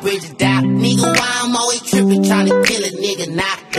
bridge to die. Nigga, why I'm always tripping, trying to kill a nigga now?